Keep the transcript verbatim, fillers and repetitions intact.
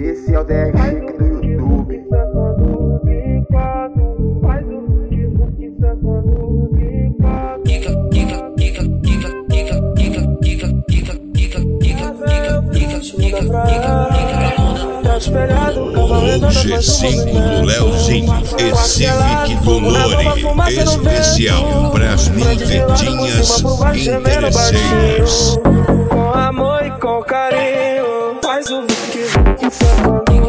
Esse é o D R Chique do YouTube. Kika, kika, kika, kika, kika, kika, kika, kika, kika, kika, kika, kika, kika, O G cinco do Leozinho e Civic do Lore, especial pras nintetinhas interesseiras. Com amor e com carinho, faz o que